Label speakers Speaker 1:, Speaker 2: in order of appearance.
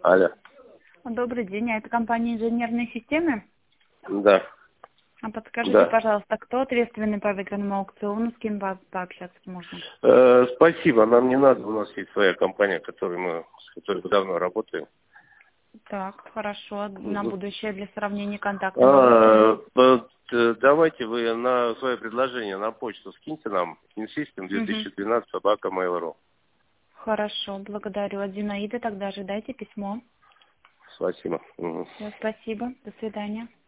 Speaker 1: Алло.
Speaker 2: Добрый день, а это компания «Инженерные системы».
Speaker 1: Да.
Speaker 2: А подскажите,
Speaker 1: Да.
Speaker 2: пожалуйста, кто ответственный по выигранному аукциону, с кем вас пообщаться можно?
Speaker 1: Спасибо, нам не надо, у нас есть своя компания, с которой мы давно работаем.
Speaker 2: Так, хорошо. На будущее для сравнения контакта.
Speaker 1: Давайте вы на свое предложение на почту скиньте нам Insystem 2012 @mail.ru.
Speaker 2: Хорошо, благодарю. От Зинаиды тогда ожидайте письмо.
Speaker 1: Спасибо.
Speaker 2: Всё, спасибо. До свидания.